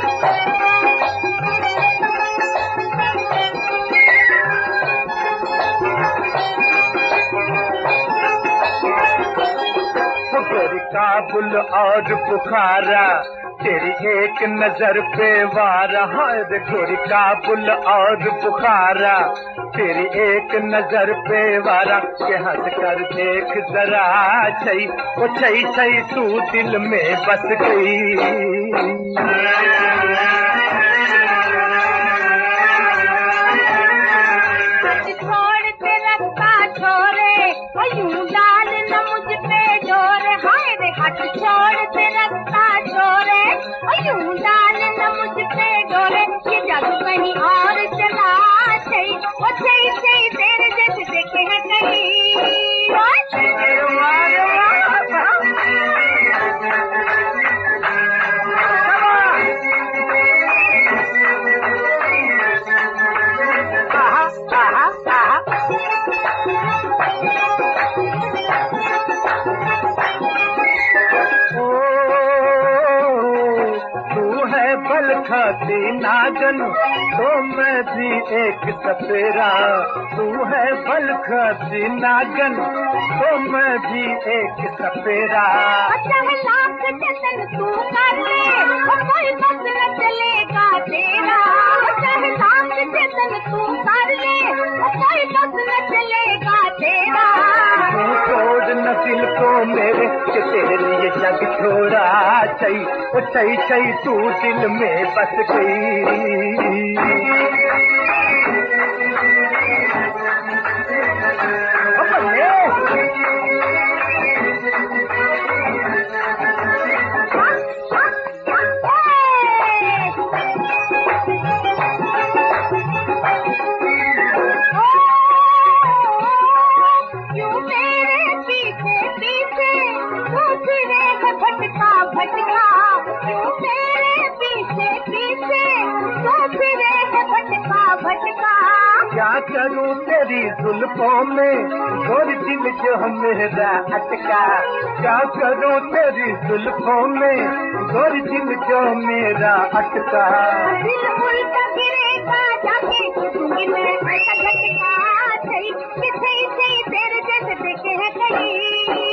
काबुल और बुखारा तेरी एक नजर पे वारा है गोरी काबुल और बुखारा तेरी एक नजर पे वारा के हंस कर देख जरा छई ओ छई छई तू दिल में बस गई। छोड़ के रखता छोरे यूं डाल न मुझ पे जोरे हाय रे हाथ छोड़ के रखता छोरे यूं डाल न मुझ पे जोरे ये जादू कहीं और चला छई ओ छई छई तेरे जैसे देखे हैं कहीं। बल खाती नागन तो मैं भी एक सपेरा तू है बल खाती नागन तो मैं भी एक सपेरा। चाहे लाख जतन तू कर ले कोई बस न चलेगा तेरा चाहे लाख जतन तू कर ले कोई बस न चलेगा तेरा। तू छोड़ न दिल को मेरे कि तेरे लिए जग छोड़ा छई ओ छई छई तू दिल में बस गई। भटका भटका क्यों तेरे पीछे पीछे तू फिरे है भटका भटका। क्या करूं तेरी जुल्फों में गोरी दिल जो मेरा अटका क्या करूं तेरी जुल्फों में गोरी दिल जो मेरा अटका। दिल उल्टा गिरेगा जाके दूंगी मैं ऐसा झटका सही कि सही सही तेरे जैसे देखे हैं कहीं।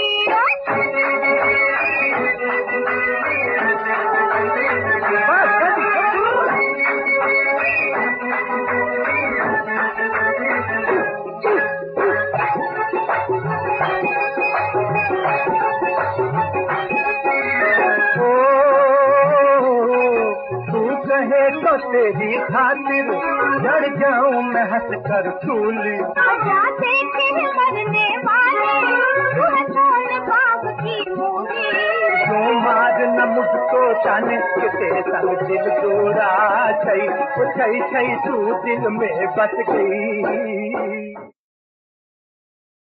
तो तेरी खातिर लड़ जाऊं मैं हंस कर फूली जाते थे मरने वाले कौन बाप की मूली। जो मार न मुझको जाने कि तेरे संग दिल जोड़ा छई छई छई तू दिल में बस गई।